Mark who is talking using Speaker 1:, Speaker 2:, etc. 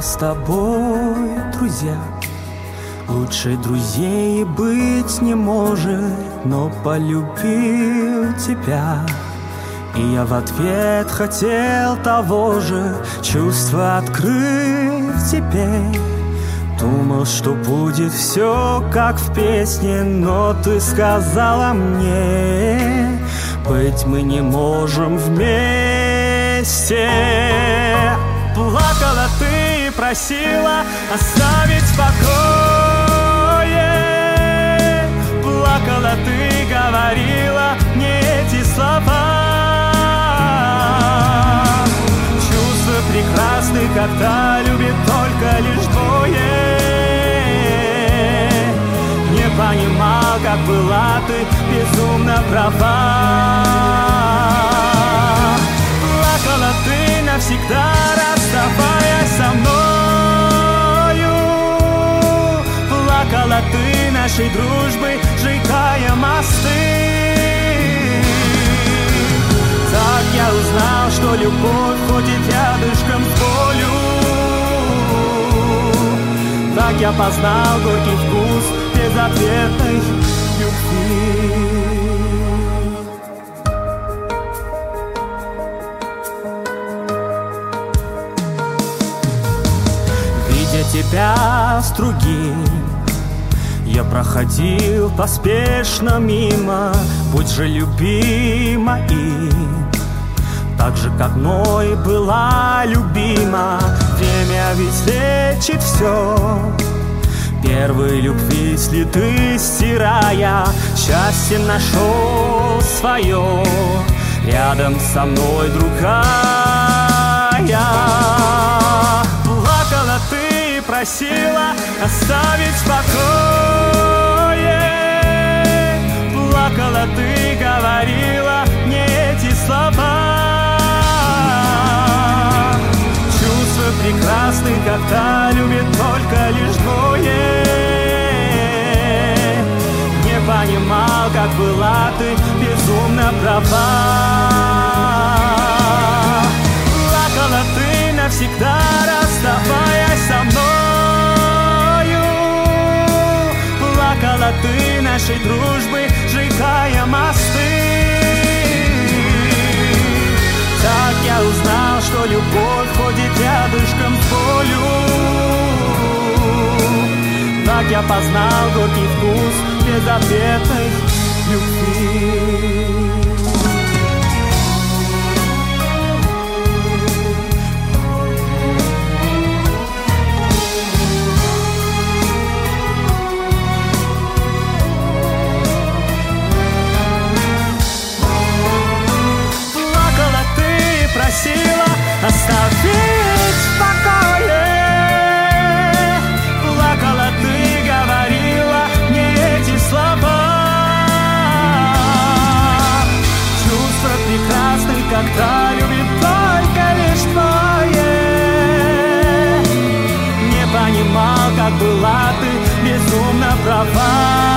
Speaker 1: с тобой друзья. Лучше друзей быть не может, но полюбил тебя. И я в ответ хотел того же, чувства открыть теперь. Думал, что будет все как в песне, но ты сказала мне, быть мы не можем вместе. Плакала ты и просила оставить в покое. Плакала ты, говорила мне эти слова. Чувства прекрасны, когда любит только лишь двое. Не понимал, как была ты безумно права. Плакала ты навсегда, расставаясь со мною. Плакала ты нашей дружбы, сжигая мосты. Так я узнал, что любовь ходит рядышком с болью. Так я познал горький вкус безответной любви. Видя тебя с другим, я проходил поспешно мимо. Будь же любима им, так же, как мной была любима. Время ведь лечит все, первой любви следы стирая. Счастье нашел свое, рядом со мной другая. Плакала ты и просила оставить в покое. Плакала ты, говорила мне эти слова. Чувства прекрасны, когда любит только лишь двое. Не понимал, как была ты безумно права. Плакала ты навсегда, расставаясь со мною. Плакала ты нашей дружбы, сжигая мосты. Так я узнал, что любовь ходит рядышком с болью. Так я познал горький вкус безответной любви. Просила оставить в покое. Плакала ты, говорила мне эти слова. Чувства прекрасны, когда любит только лишь твое. Не понимал, как была ты безумно права.